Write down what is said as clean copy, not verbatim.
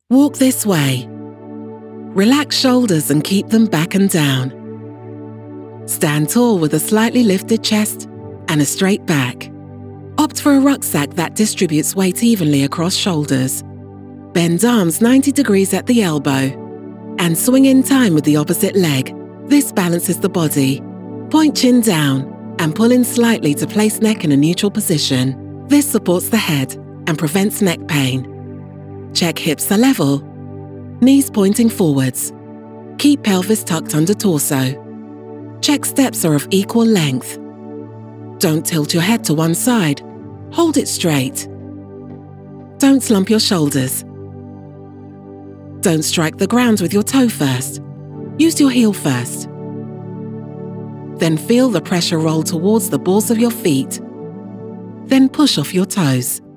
Walk this way. Relax shoulders and keep them back and down. Stand tall with a slightly lifted chest and a straight back. Opt for a rucksack that distributes weight evenly across shoulders. Bend arms 90 degrees at the elbow and swing in time with the opposite leg. This balances the body. Point chin down and pull in slightly to place neck in a neutral position. This supports the head and prevents neck pain. Check hips are level, knees pointing forwards. Keep pelvis tucked under torso. Check steps are of equal length. Don't tilt your head to one side. Hold it straight. Don't slump your shoulders. Don't strike the ground with your toe first. Use your heel first. Then feel the pressure roll towards the balls of your feet. Then push off your toes.